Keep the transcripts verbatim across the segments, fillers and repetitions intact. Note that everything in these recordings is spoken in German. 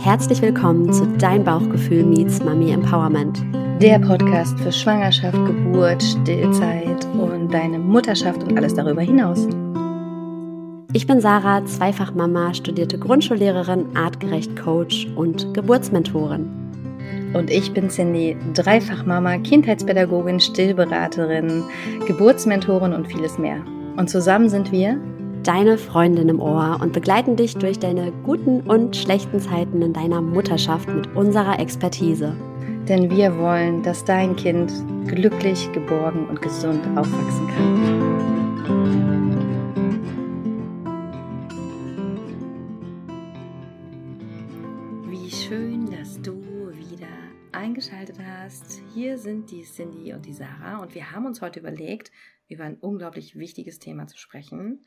herzlich willkommen zu Dein Bauchgefühl meets Mami Empowerment. Der Podcast für Schwangerschaft, Geburt, Stillzeit und deine Mutterschaft und alles darüber hinaus. Ich bin Sarah, Zweifachmama, studierte Grundschullehrerin, artgerecht Coach und Geburtsmentorin. Und ich bin Cindy, Dreifachmama, Kindheitspädagogin, Stillberaterin, Geburtsmentorin und vieles mehr. Und zusammen sind wir deine Freundin im Ohr und begleiten dich durch deine guten und schlechten Zeiten in deiner Mutterschaft mit unserer Expertise. Denn wir wollen, dass dein Kind glücklich, geborgen und gesund aufwachsen kann. Wie schön, dass du wieder eingeschaltet hast. Hier sind die Cindy und die Sarah und wir haben uns heute überlegt, über ein unglaublich wichtiges Thema zu sprechen.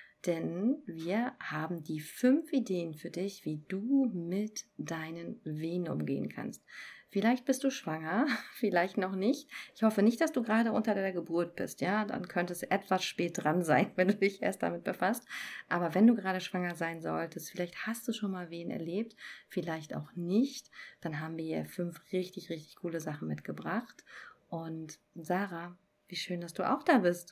Denn wir haben die fünf Ideen für dich, wie du mit deinen Wehen umgehen kannst. Vielleicht bist du schwanger, vielleicht noch nicht. Ich hoffe nicht, dass du gerade unter der Geburt bist. Ja, dann könnte es etwas spät dran sein, wenn du dich erst damit befasst. Aber wenn du gerade schwanger sein solltest, vielleicht hast du schon mal Wehen erlebt, vielleicht auch nicht, dann haben wir hier fünf richtig, richtig coole Sachen mitgebracht. Und Sarah, wie schön, dass du auch da bist.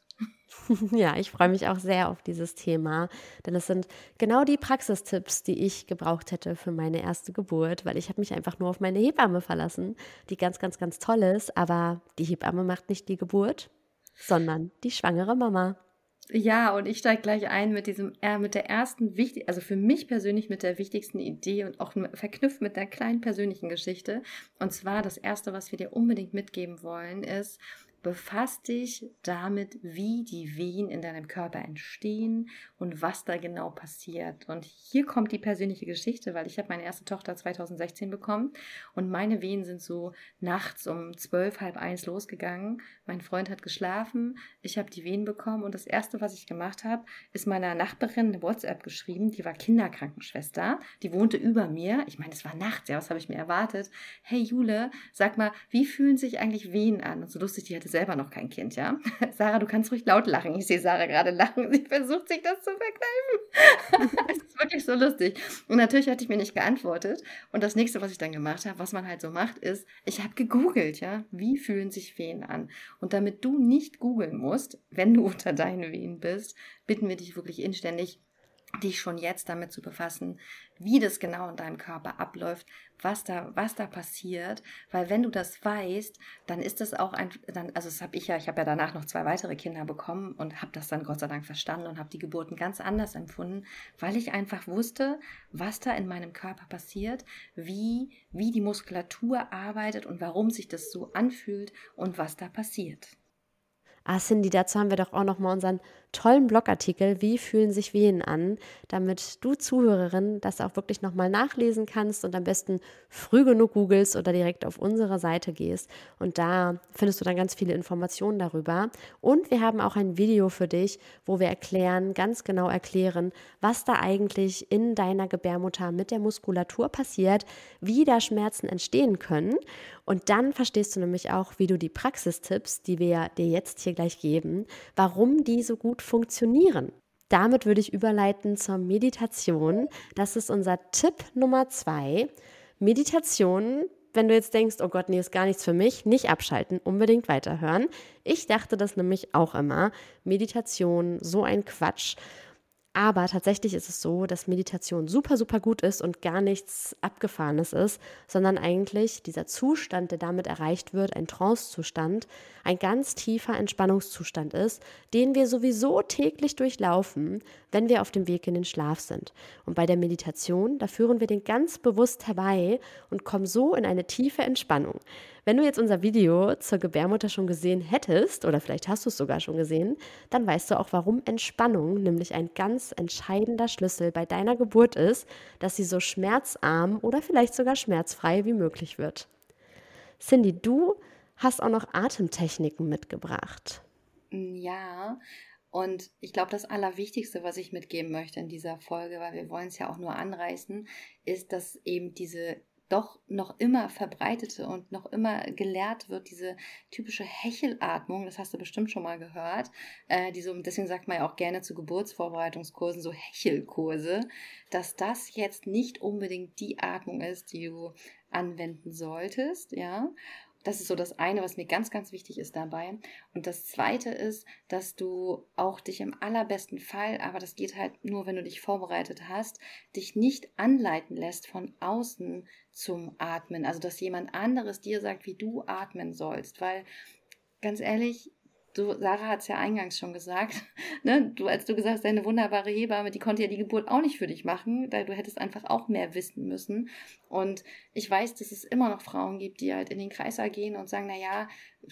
Ja, ich freue mich auch sehr auf dieses Thema, denn es sind genau die Praxistipps, die ich gebraucht hätte für meine erste Geburt, weil ich habe mich einfach nur auf meine Hebamme verlassen, die ganz, ganz, ganz toll ist, aber die Hebamme macht nicht die Geburt, sondern die schwangere Mama. Ja, und ich steige gleich ein mit diesem, äh, mit der ersten, wichtig, also für mich persönlich mit der wichtigsten Idee und auch verknüpft mit einer kleinen persönlichen Geschichte. Und zwar das Erste, was wir dir unbedingt mitgeben wollen, ist, befass dich damit, wie die Wehen in deinem Körper entstehen und was da genau passiert. Und hier kommt die persönliche Geschichte, weil ich habe meine erste Tochter zweitausendsechzehn bekommen und meine Wehen sind so nachts um zwölf, halb eins losgegangen. Mein Freund hat geschlafen, ich habe die Wehen bekommen und das Erste, was ich gemacht habe, ist meiner Nachbarin eine WhatsApp geschrieben, die war Kinderkrankenschwester, die wohnte über mir. Ich meine, es war nachts, ja, was habe ich mir erwartet? Hey Jule, sag mal, wie fühlen sich eigentlich Wehen an? Und so lustig, die hatte selber noch kein Kind, ja. Sarah, du kannst ruhig laut lachen. Ich sehe Sarah gerade lachen. Sie versucht sich das zu verkneifen. Es ist wirklich so lustig. Und natürlich hatte ich mir nicht geantwortet. Und das nächste, was ich dann gemacht habe, was man halt so macht, ist, ich habe gegoogelt, ja. Wie fühlen sich Wehen an? Und damit du nicht googeln musst, wenn du unter deinen Wehen bist, bitten wir dich wirklich inständig, dich schon jetzt damit zu befassen, wie das genau in deinem Körper abläuft, was da, was da passiert, weil wenn du das weißt, dann ist das auch ein, dann, also das habe ich ja, ich habe ja danach noch zwei weitere Kinder bekommen und habe das dann Gott sei Dank verstanden und habe die Geburten ganz anders empfunden, weil ich einfach wusste, was da in meinem Körper passiert, wie, wie die Muskulatur arbeitet und warum sich das so anfühlt und was da passiert. Ah, Cindy, dazu haben wir doch auch nochmal unseren tollen Blogartikel, wie fühlen sich Wehen an, damit du Zuhörerin das auch wirklich nochmal nachlesen kannst und am besten früh genug googelst oder direkt auf unsere Seite gehst und da findest du dann ganz viele Informationen darüber und wir haben auch ein Video für dich, wo wir erklären, ganz genau erklären, was da eigentlich in deiner Gebärmutter mit der Muskulatur passiert, wie da Schmerzen entstehen können und dann verstehst du nämlich auch, wie du die Praxistipps, die wir dir jetzt hier gleich geben, warum die so gut funktionieren. Damit würde ich überleiten zur Meditation. Das ist unser Tipp Nummer zwei. Meditation, wenn du jetzt denkst, oh Gott, nee, ist gar nichts für mich, nicht abschalten, unbedingt weiterhören. Ich dachte das nämlich auch immer. Meditation, so ein Quatsch. Aber tatsächlich ist es so, dass Meditation super, super gut ist und gar nichts Abgefahrenes ist, sondern eigentlich dieser Zustand, der damit erreicht wird, ein Trance-Zustand, ein ganz tiefer Entspannungszustand ist, den wir sowieso täglich durchlaufen, wenn wir auf dem Weg in den Schlaf sind. Und bei der Meditation, da führen wir den ganz bewusst herbei und kommen so in eine tiefe Entspannung. Wenn du jetzt unser Video zur Gebärmutter schon gesehen hättest, oder vielleicht hast du es sogar schon gesehen, dann weißt du auch, warum Entspannung nämlich ein ganz entscheidender Schlüssel bei deiner Geburt ist, dass sie so schmerzarm oder vielleicht sogar schmerzfrei wie möglich wird. Cindy, du hast auch noch Atemtechniken mitgebracht. Ja, und ich glaube, das Allerwichtigste, was ich mitgeben möchte in dieser Folge, weil wir wollen es ja auch nur anreißen, ist, dass eben diese doch noch immer verbreitete und noch immer gelehrt wird, diese typische Hechelatmung, das hast du bestimmt schon mal gehört, äh, die so, deswegen sagt man ja auch gerne zu Geburtsvorbereitungskursen so Hechelkurse, dass das jetzt nicht unbedingt die Atmung ist, die du anwenden solltest, ja. Das ist so das eine, was mir ganz, ganz wichtig ist dabei. Und das zweite ist, dass du auch dich im allerbesten Fall, aber das geht halt nur, wenn du dich vorbereitet hast, dich nicht anleiten lässt von außen zum Atmen. Also, dass jemand anderes dir sagt, wie du atmen sollst. Weil, ganz ehrlich, du, Sarah hat es ja eingangs schon gesagt, ne? Du, als du gesagt hast, deine wunderbare Hebamme, die konnte ja die Geburt auch nicht für dich machen, weil du hättest einfach auch mehr wissen müssen. Und ich weiß, dass es immer noch Frauen gibt, die halt in den Kreißsaal gehen und sagen, naja,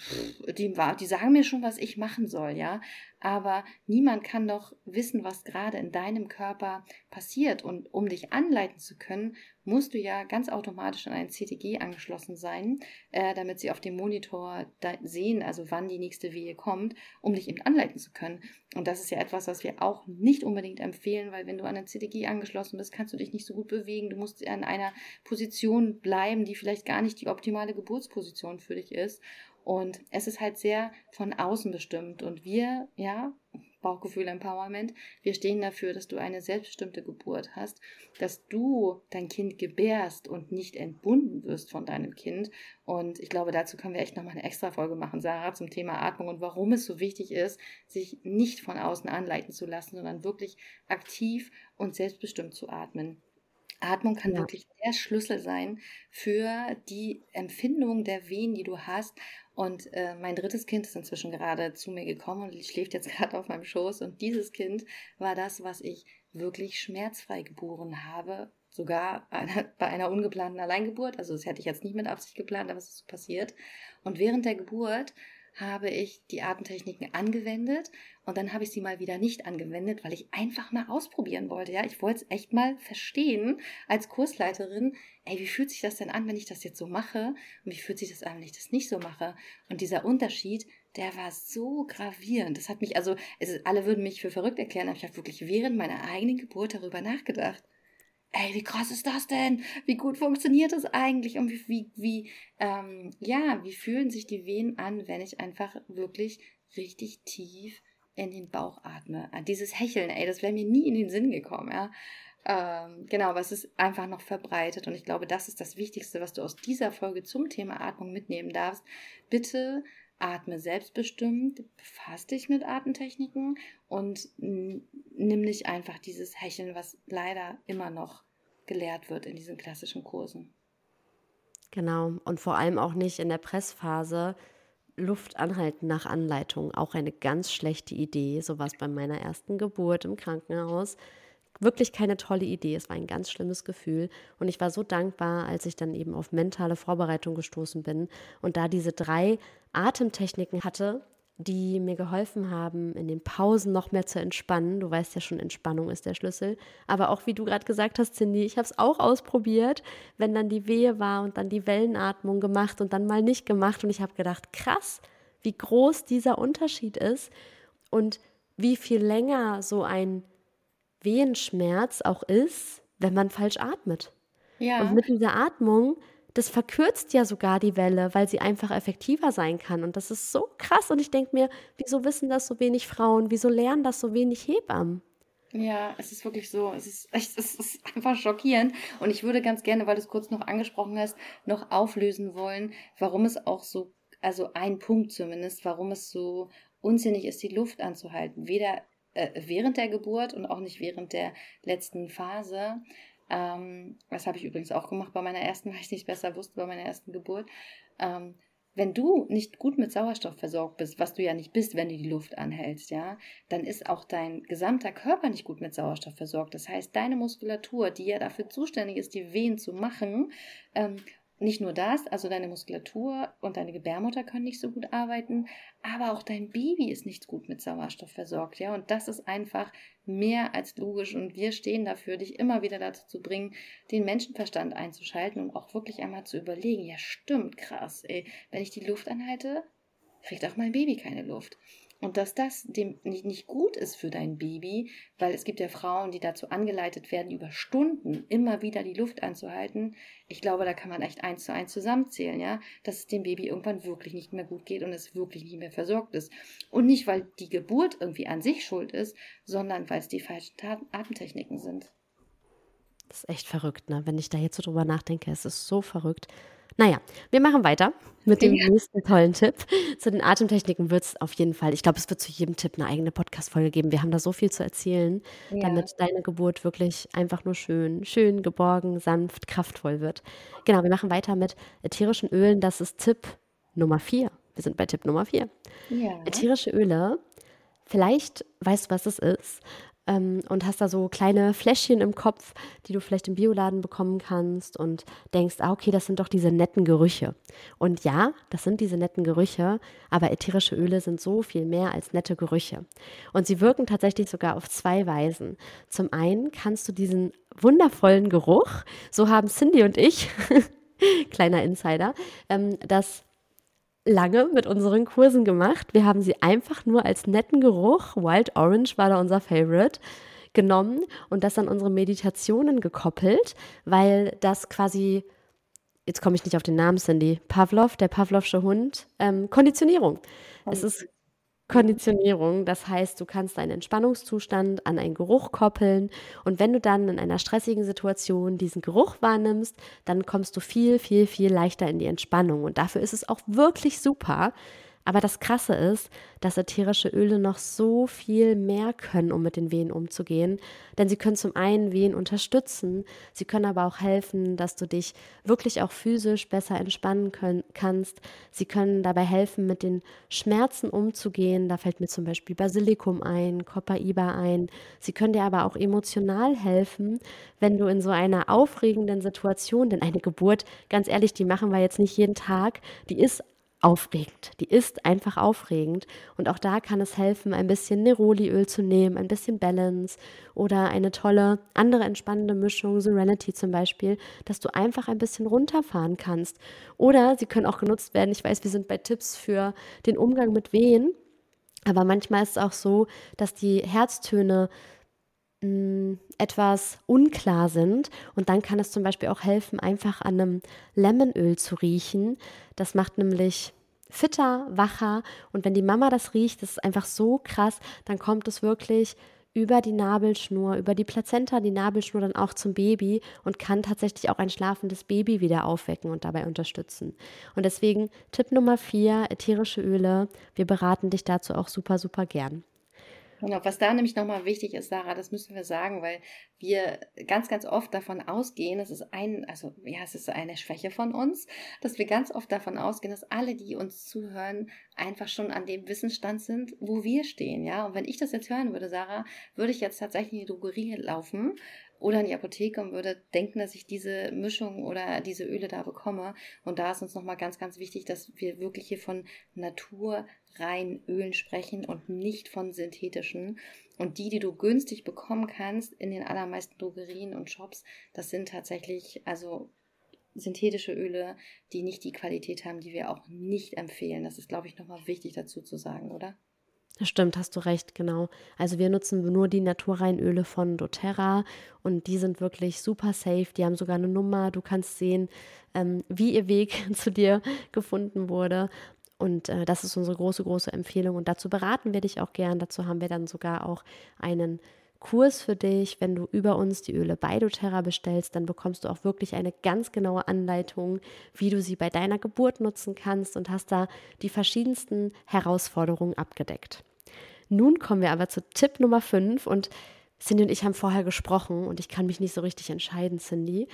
die, die sagen mir schon, was ich machen soll, ja. Aber niemand kann doch wissen, was gerade in deinem Körper passiert. Und um dich anleiten zu können, musst du ja ganz automatisch an ein C T G angeschlossen sein, äh, damit sie auf dem Monitor da sehen, also wann die nächste Wehe kommt, um dich eben anleiten zu können. Und das ist ja etwas, was wir auch nicht unbedingt empfehlen, weil wenn du an ein C T G angeschlossen bist, kannst du dich nicht so gut bewegen. Du musst an einer Position bleiben, die vielleicht gar nicht die optimale Geburtsposition für dich ist. Und es ist halt sehr von außen bestimmt. Und wir, ja, Bauchgefühl Empowerment, wir stehen dafür, dass du eine selbstbestimmte Geburt hast, dass du dein Kind gebärst und nicht entbunden wirst von deinem Kind. Und ich glaube, dazu können wir echt nochmal eine extra Folge machen, Sarah, zum Thema Atmung und warum es so wichtig ist, sich nicht von außen anleiten zu lassen, sondern wirklich aktiv und selbstbestimmt zu atmen. Atmung kann Ja. wirklich der Schlüssel sein für die Empfindung der Wehen, die du hast. Und äh, mein drittes Kind ist inzwischen gerade zu mir gekommen und schläft jetzt gerade auf meinem Schoß. Und dieses Kind war das, was ich wirklich schmerzfrei geboren habe. Sogar bei einer ungeplanten Alleingeburt. Also das hätte ich jetzt nicht mit Absicht geplant, aber es ist so passiert. Und während der Geburt habe ich die Atemtechniken angewendet und dann habe ich sie mal wieder nicht angewendet, weil ich einfach mal ausprobieren wollte. Ja, ich wollte es echt mal verstehen als Kursleiterin. Ey, wie fühlt sich das denn an, wenn ich das jetzt so mache? Und wie fühlt sich das an, wenn ich das nicht so mache? Und dieser Unterschied, der war so gravierend. Das hat mich, also, es ist, alle würden mich für verrückt erklären, aber ich habe wirklich während meiner eigenen Geburt darüber nachgedacht. Ey, wie krass ist das denn? Wie gut funktioniert das eigentlich? Und wie, wie, wie, ähm, ja, wie fühlen sich die Wehen an, wenn ich einfach wirklich richtig tief in den Bauch atme? Dieses Hecheln, ey, das wäre mir nie in den Sinn gekommen, ja. Ähm, genau, aber es ist einfach noch verbreitet und ich glaube, das ist das Wichtigste, was du aus dieser Folge zum Thema Atmung mitnehmen darfst. Bitte atme selbstbestimmt, befass dich mit Atemtechniken und nimm nicht einfach dieses Hecheln, was leider immer noch gelehrt wird in diesen klassischen Kursen. Genau, und vor allem auch nicht in der Pressphase Luft anhalten nach Anleitung. Auch eine ganz schlechte Idee. So war es bei meiner ersten Geburt im Krankenhaus. Wirklich keine tolle Idee. Es war ein ganz schlimmes Gefühl. Und ich war so dankbar, als ich dann eben auf mentale Vorbereitung gestoßen bin und da diese drei Atemtechniken hatte, die mir geholfen haben, in den Pausen noch mehr zu entspannen. Du weißt ja schon, Entspannung ist der Schlüssel. Aber auch, wie du gerade gesagt hast, Cindy, ich habe es auch ausprobiert, wenn dann die Wehe war und dann die Wellenatmung gemacht und dann mal nicht gemacht. Und ich habe gedacht, krass, wie groß dieser Unterschied ist und wie viel länger so ein Wehenschmerz auch ist, wenn man falsch atmet. Und Ja, mit dieser Atmung, das verkürzt ja sogar die Welle, weil sie einfach effektiver sein kann. Und das ist so krass. Und ich denke mir, wieso wissen das so wenig Frauen? Wieso lernen das so wenig Hebammen? ja, es ist wirklich so. Es ist echt, es ist einfach schockierend. Und ich würde ganz gerne, weil du es kurz noch angesprochen hast, noch auflösen wollen, warum es auch so, also ein Punkt zumindest, warum es so unsinnig ist, die Luft anzuhalten. Weder äh, während der Geburt und auch nicht während der letzten Phase. Ähm, das habe ich übrigens auch gemacht bei meiner ersten, weil ich nicht besser wusste, bei meiner ersten Geburt. Ähm, Wenn du nicht gut mit Sauerstoff versorgt bist, was du ja nicht bist, wenn du die Luft anhältst, ja, dann ist auch dein gesamter Körper nicht gut mit Sauerstoff versorgt. Das heißt, deine Muskulatur, die ja dafür zuständig ist, die Wehen zu machen, ähm, nicht nur das, also deine Muskulatur und deine Gebärmutter können nicht so gut arbeiten, aber auch dein Baby ist nicht gut mit Sauerstoff versorgt, ja, und das ist einfach mehr als logisch und wir stehen dafür, dich immer wieder dazu zu bringen, den Menschenverstand einzuschalten und auch wirklich einmal zu überlegen, ja stimmt, krass, ey, wenn ich die Luft anhalte, kriegt auch mein Baby keine Luft. Und dass das dem nicht, nicht gut ist für dein Baby, weil es gibt ja Frauen, die dazu angeleitet werden, über Stunden immer wieder die Luft anzuhalten. Ich glaube, da kann man echt eins zu eins zusammenzählen, ja, dass es dem Baby irgendwann wirklich nicht mehr gut geht und es wirklich nicht mehr versorgt ist. Und nicht, weil die Geburt irgendwie an sich schuld ist, sondern weil es die falschen Atemtechniken sind. Das ist echt verrückt, ne? Wenn ich da jetzt so drüber nachdenke, es ist so verrückt. Naja, wir machen weiter mit dem Ja. nächsten tollen Tipp. Zu den Atemtechniken wird es auf jeden Fall, ich glaube, es wird zu jedem Tipp eine eigene Podcast-Folge geben. Wir haben da so viel zu erzählen, Ja. damit deine Geburt wirklich einfach nur schön, schön, geborgen, sanft, kraftvoll wird. Genau, wir machen weiter mit ätherischen Ölen. Das ist Tipp Nummer vier. Wir sind bei Tipp Nummer vier. Ja. Ätherische Öle, vielleicht weißt du, was es ist. Ähm, und hast da so kleine Fläschchen im Kopf, die du vielleicht im Bioladen bekommen kannst und denkst, ah, okay, das sind doch diese netten Gerüche. Und ja, das sind diese netten Gerüche, aber ätherische Öle sind so viel mehr als nette Gerüche. Und sie wirken tatsächlich sogar auf zwei Weisen. Zum einen kannst du diesen wundervollen Geruch, so haben Cindy und ich, kleiner Insider, ähm, das lange mit unseren Kursen gemacht. Wir haben sie einfach nur als netten Geruch, Wild Orange war da unser Favorite, genommen und das an unsere Meditationen gekoppelt, weil das quasi, jetzt komme ich nicht auf den Namen, Cindy, Pavlov, der Pavlovsche Hund, ähm, Konditionierung. Es ist Konditionierung, das heißt, du kannst deinen Entspannungszustand an einen Geruch koppeln und wenn du dann in einer stressigen Situation diesen Geruch wahrnimmst, dann kommst du viel, viel, viel leichter in die Entspannung und dafür ist es auch wirklich super. Aber das Krasse ist, dass ätherische Öle noch so viel mehr können, um mit den Wehen umzugehen. Denn sie können zum einen Wehen unterstützen, sie können aber auch helfen, dass du dich wirklich auch physisch besser entspannen können, kannst. Sie können dabei helfen, mit den Schmerzen umzugehen. Da fällt mir zum Beispiel Basilikum ein, Copaiba ein. Sie können dir aber auch emotional helfen, wenn du in so einer aufregenden Situation, denn eine Geburt, ganz ehrlich, die machen wir jetzt nicht jeden Tag, die ist aufregend. Die ist einfach aufregend und auch da kann es helfen, ein bisschen Neroliöl zu nehmen, ein bisschen Balance oder eine tolle andere entspannende Mischung, Serenity zum Beispiel, dass du einfach ein bisschen runterfahren kannst. Oder sie können auch genutzt werden, ich weiß, wir sind bei Tipps für den Umgang mit Wehen, aber manchmal ist es auch so, dass die Herztöne mh, etwas unklar sind und dann kann es zum Beispiel auch helfen, einfach an einem Lemonöl zu riechen. Das macht nämlich fitter, wacher und wenn die Mama das riecht, das ist einfach so krass, dann kommt es wirklich über die Nabelschnur, über die Plazenta, die Nabelschnur dann auch zum Baby und kann tatsächlich auch ein schlafendes Baby wieder aufwecken und dabei unterstützen. Und deswegen Tipp Nummer vier, ätherische Öle. Wir beraten dich dazu auch super, super gern. Genau, was da nämlich nochmal wichtig ist, Sarah, das müssen wir sagen, weil wir ganz, ganz oft davon ausgehen, es ist ein, also ja, es ist eine Schwäche von uns, dass wir ganz oft davon ausgehen, dass alle, die uns zuhören, einfach schon an dem Wissensstand sind, wo wir stehen, ja. Und wenn ich das jetzt hören würde, Sarah, würde ich jetzt tatsächlich in die Drogerie laufen oder in die Apotheke und würde denken, dass ich diese Mischung oder diese Öle da bekomme. Und da ist uns nochmal ganz, ganz wichtig, dass wir wirklich hier von naturreinen Ölen sprechen und nicht von synthetischen. Und die, die du günstig bekommen kannst in den allermeisten Drogerien und Shops, das sind tatsächlich also synthetische Öle, die nicht die Qualität haben, die wir auch nicht empfehlen. Das ist, glaube ich, nochmal wichtig dazu zu sagen, oder? Das stimmt, hast du recht, genau. Also wir nutzen nur die naturreinen Öle von doTERRA und die sind wirklich super safe. Die haben sogar eine Nummer. Du kannst sehen, ähm, wie ihr Weg zu dir gefunden wurde. Und äh, das ist unsere große, große Empfehlung. Und dazu beraten wir dich auch gern. Dazu haben wir dann sogar auch einen Kurs für dich. Wenn du über uns die Öle bei doTERRA bestellst, dann bekommst du auch wirklich eine ganz genaue Anleitung, wie du sie bei deiner Geburt nutzen kannst und hast da die verschiedensten Herausforderungen abgedeckt. Nun kommen wir aber zu Tipp Nummer fünf und Cindy und ich haben vorher gesprochen und ich kann mich nicht so richtig entscheiden, Cindy.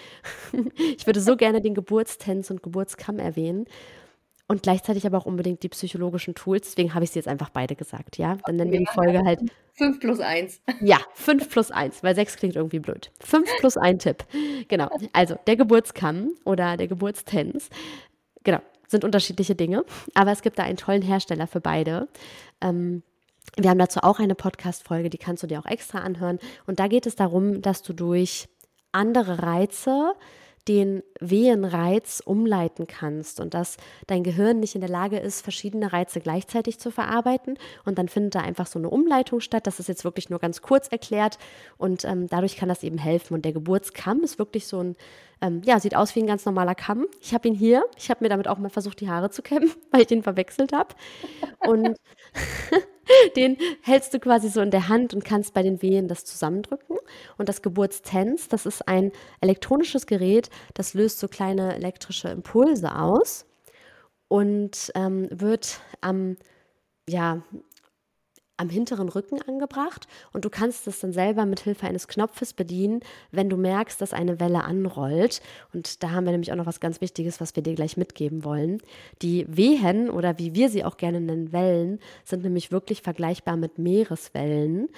Ich würde so gerne den Geburtstänz und Geburtskamm erwähnen und gleichzeitig aber auch unbedingt die psychologischen Tools. Deswegen habe ich sie jetzt einfach beide gesagt, ja? Dann nennen wir die Folge halt fünf plus eins. Ja, fünf plus eins, weil sechs klingt irgendwie blöd. fünf plus ein Tipp. Genau, also der Geburtskamm oder der Geburtstänz, genau, sind unterschiedliche Dinge, aber es gibt da einen tollen Hersteller für beide. Ähm, wir haben dazu auch eine Podcast-Folge, die kannst du dir auch extra anhören und da geht es darum, dass du durch andere Reize den Wehenreiz umleiten kannst und dass dein Gehirn nicht in der Lage ist, verschiedene Reize gleichzeitig zu verarbeiten. Und dann findet da einfach so eine Umleitung statt. Das ist jetzt wirklich nur ganz kurz erklärt und ähm, dadurch kann das eben helfen. Und der Geburtskamm ist wirklich so ein, ähm, ja, sieht aus wie ein ganz normaler Kamm. Ich habe ihn hier. Ich habe mir damit auch mal versucht, die Haare zu kämmen, weil ich den verwechselt habe. Und den hältst du quasi so in der Hand und kannst bei den Wehen das zusammendrücken. Und das Geburtstens, das ist ein elektronisches Gerät, das löst so kleine elektrische Impulse aus und ähm, wird am, ja, am hinteren Rücken angebracht. Und du kannst es dann selber mit Hilfe eines Knopfes bedienen, wenn du merkst, dass eine Welle anrollt. Und da haben wir nämlich auch noch was ganz Wichtiges, was wir dir gleich mitgeben wollen. Die Wehen oder wie wir sie auch gerne nennen, Wellen, sind nämlich wirklich vergleichbar mit Meereswellen.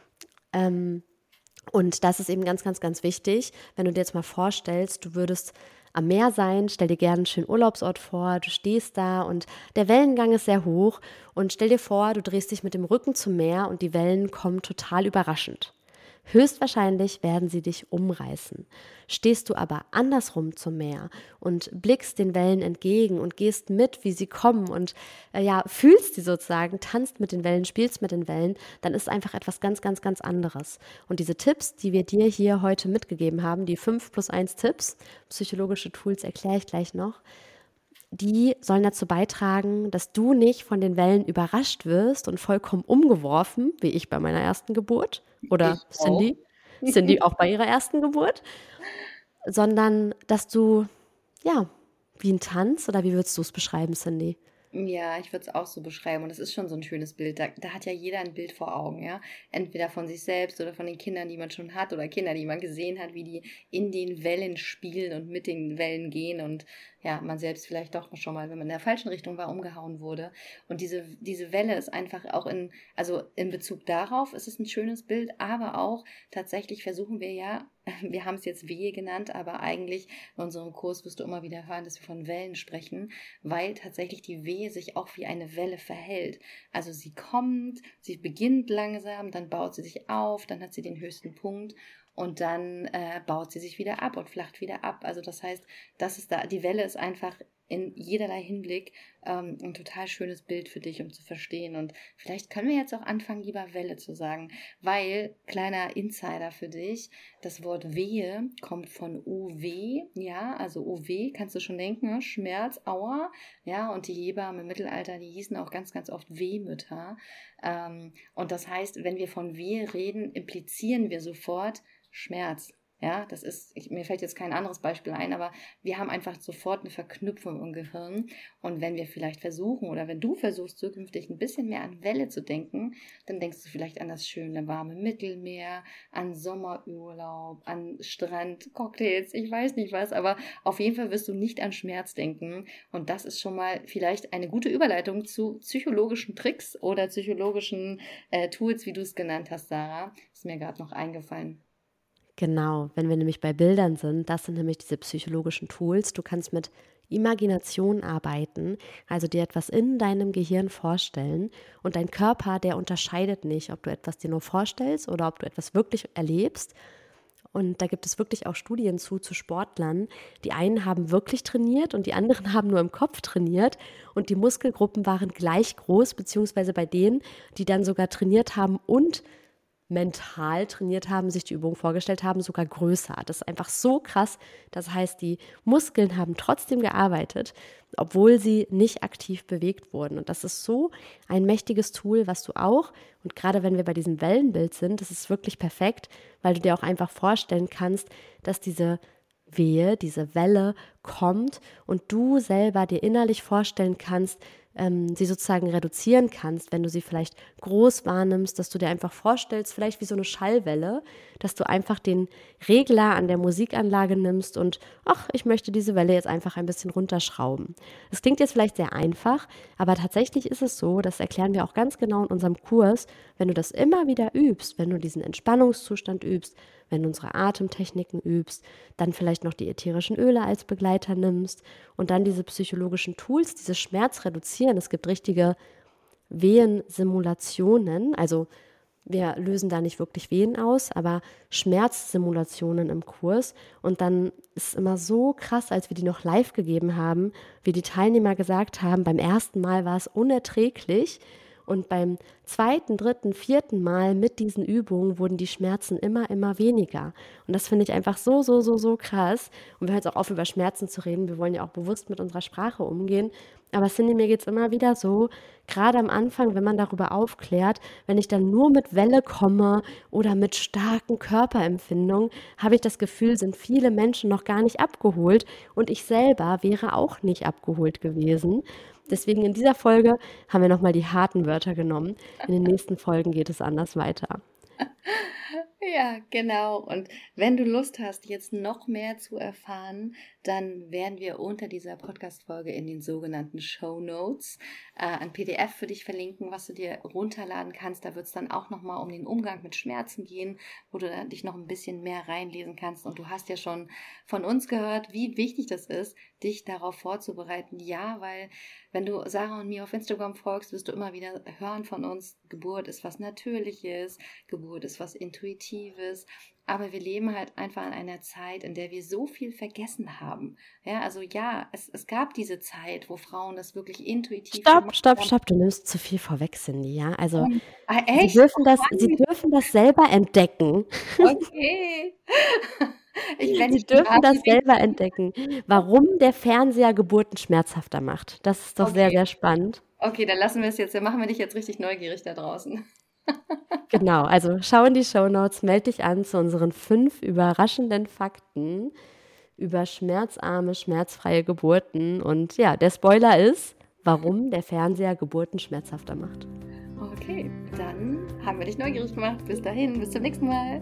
Ähm, und das ist eben ganz, ganz, ganz wichtig, wenn du dir jetzt mal vorstellst, du würdest am Meer sein, stell dir gerne einen schönen Urlaubsort vor, du stehst da und der Wellengang ist sehr hoch und stell dir vor, du drehst dich mit dem Rücken zum Meer und die Wellen kommen total überraschend. Höchstwahrscheinlich werden sie dich umreißen. Stehst du aber andersrum zum Meer und blickst den Wellen entgegen und gehst mit, wie sie kommen und äh, ja, fühlst sie sozusagen, tanzt mit den Wellen, spielst mit den Wellen, dann ist einfach etwas ganz, ganz, ganz anderes. Und diese Tipps, die wir dir hier heute mitgegeben haben, die fünf plus eins Tipps, psychologische Tools erkläre ich gleich noch, die sollen dazu beitragen, dass du nicht von den Wellen überrascht wirst und vollkommen umgeworfen, wie ich bei meiner ersten Geburt oder Ich auch. Cindy, Cindy auch bei ihrer ersten Geburt, sondern dass du, ja, wie ein Tanz oder wie würdest du es beschreiben, Cindy? Ja, ich würde es auch so beschreiben und es ist schon so ein schönes Bild. Da, da hat ja jeder ein Bild vor Augen, ja. Entweder von sich selbst oder von den Kindern, die man schon hat oder Kinder, die man gesehen hat, wie die in den Wellen spielen und mit den Wellen gehen und ja, man selbst vielleicht doch schon mal, wenn man in der falschen Richtung war, umgehauen wurde. Und diese, diese Welle ist einfach auch in, also in Bezug darauf ist es ein schönes Bild, aber auch tatsächlich versuchen wir ja, wir haben es jetzt Wehe genannt, aber eigentlich in unserem Kurs wirst du immer wieder hören, dass wir von Wellen sprechen, weil tatsächlich die Wehe sich auch wie eine Welle verhält. Also sie kommt, sie beginnt langsam, dann baut sie sich auf, dann hat sie den höchsten Punkt und dann äh, baut sie sich wieder ab und flacht wieder ab. Also das heißt, das ist da, die Welle ist einfach in jederlei Hinblick ähm, ein total schönes Bild für dich, um zu verstehen. Und vielleicht können wir jetzt auch anfangen, lieber Welle zu sagen, weil, kleiner Insider für dich, das Wort Wehe kommt von U W, ja, also U W, kannst du schon denken, ne? Schmerz, Aua, ja, und die Hebammen im Mittelalter, die hießen auch ganz, ganz oft Wehmütter. Ähm, und das heißt, wenn wir von Wehe reden, implizieren wir sofort Schmerz. Ja, das ist, ich, mir fällt jetzt kein anderes Beispiel ein, aber wir haben einfach sofort eine Verknüpfung im Gehirn. Und wenn wir vielleicht versuchen oder wenn du versuchst, zukünftig ein bisschen mehr an Welle zu denken, dann denkst du vielleicht an das schöne, warme Mittelmeer, an Sommerurlaub, an Strand, Cocktails, ich weiß nicht was, aber auf jeden Fall wirst du nicht an Schmerz denken. Und das ist schon mal vielleicht eine gute Überleitung zu psychologischen Tricks oder psychologischen äh, Tools, wie du es genannt hast, Sarah. Ist mir gerade noch eingefallen. Genau, wenn wir nämlich bei Bildern sind, das sind nämlich diese psychologischen Tools. Du kannst mit Imagination arbeiten, also dir etwas in deinem Gehirn vorstellen und dein Körper, der unterscheidet nicht, ob du etwas dir nur vorstellst oder ob du etwas wirklich erlebst. Und da gibt es wirklich auch Studien zu, zu Sportlern. Die einen haben wirklich trainiert und die anderen haben nur im Kopf trainiert. Und die Muskelgruppen waren gleich groß, beziehungsweise bei denen, die dann sogar trainiert haben und mental trainiert haben, sich die Übung vorgestellt haben, sogar größer. Das ist einfach so krass. Das heißt, die Muskeln haben trotzdem gearbeitet, obwohl sie nicht aktiv bewegt wurden. Und das ist so ein mächtiges Tool, was du auch, und gerade wenn wir bei diesem Wellenbild sind, das ist wirklich perfekt, weil du dir auch einfach vorstellen kannst, dass diese Wehe, diese Welle kommt und du selber dir innerlich vorstellen kannst, ähm, sie sozusagen reduzieren kannst, wenn du sie vielleicht groß wahrnimmst, dass du dir einfach vorstellst, vielleicht wie so eine Schallwelle, dass du einfach den Regler an der Musikanlage nimmst und, ach, ich möchte diese Welle jetzt einfach ein bisschen runterschrauben. Das klingt jetzt vielleicht sehr einfach, aber tatsächlich ist es so, das erklären wir auch ganz genau in unserem Kurs, wenn du das immer wieder übst, wenn du diesen Entspannungszustand übst, wenn du unsere Atemtechniken übst, dann vielleicht noch die ätherischen Öle als Begleiter nimmst und dann diese psychologischen Tools, diese Schmerz reduzieren. Es gibt richtige Wehensimulationen, also wir lösen da nicht wirklich Wehen aus, aber Schmerzsimulationen im Kurs. Und dann ist es immer so krass, als wir die noch live gegeben haben, wie die Teilnehmer gesagt haben, beim ersten Mal war es unerträglich. Und beim zweiten, dritten, vierten Mal mit diesen Übungen wurden die Schmerzen immer, immer weniger. Und das finde ich einfach so, so, so, so krass. Und wir hören jetzt auch auf, über Schmerzen zu reden. Wir wollen ja auch bewusst mit unserer Sprache umgehen. Aber Cindy, mir geht es immer wieder so, gerade am Anfang, wenn man darüber aufklärt, wenn ich dann nur mit Welle komme oder mit starken Körperempfindungen, habe ich das Gefühl, sind viele Menschen noch gar nicht abgeholt. Und ich selber wäre auch nicht abgeholt gewesen. Deswegen in dieser Folge haben wir nochmal die harten Wörter genommen. In den nächsten Folgen geht es anders weiter. Ja, genau. Und wenn du Lust hast, jetzt noch mehr zu erfahren, dann werden wir unter dieser Podcast-Folge in den sogenannten Shownotes äh, ein P D F für dich verlinken, was du dir runterladen kannst. Da wird es dann auch nochmal um den Umgang mit Schmerzen gehen, wo du dann dich noch ein bisschen mehr reinlesen kannst. Und du hast ja schon von uns gehört, wie wichtig das ist, dich darauf vorzubereiten. Ja, weil wenn du Sarah und mir auf Instagram folgst, wirst du immer wieder hören von uns, Geburt ist was Natürliches, Geburt ist was Intuitives. Aber wir leben halt einfach in einer Zeit, in der wir so viel vergessen haben. Ja, also ja, es, es gab diese Zeit, wo Frauen das wirklich intuitiv Stopp, gemacht stopp, haben. stopp, du nimmst zu viel vorweg, Cindy, ja? Also Und, ah, sie echt? dürfen das, Oh sie Mann, dürfen das selber entdecken. okay. Ich, wenn Sie ich dürfen das Barbie selber entdecken, warum der Fernseher Geburten schmerzhafter macht. Das ist doch sehr, Okay, sehr spannend. okay, dann lassen wir es jetzt, dann machen wir dich jetzt richtig neugierig da draußen. Genau, also schau in die Shownotes, melde dich an zu unseren fünf überraschenden Fakten über schmerzarme, schmerzfreie Geburten. Und ja, der Spoiler ist, warum der Fernseher Geburten schmerzhafter macht. Okay, dann haben wir dich neugierig gemacht. Bis dahin, bis zum nächsten Mal.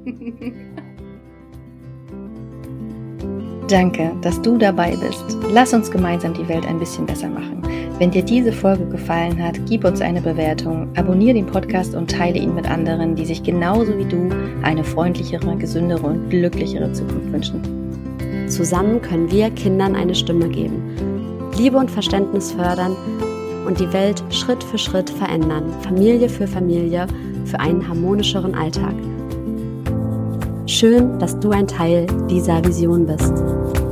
Danke, dass du dabei bist. Lass uns gemeinsam die Welt ein bisschen besser machen. Wenn dir diese Folge gefallen hat, gib uns eine Bewertung, abonniere den Podcast und teile ihn mit anderen, die sich genauso wie du eine freundlichere, gesündere und glücklichere Zukunft wünschen. Zusammen können wir Kindern eine Stimme geben, Liebe und Verständnis fördern und die Welt Schritt für Schritt verändern, Familie für Familie, für einen harmonischeren Alltag. Schön, dass du ein Teil dieser Vision bist.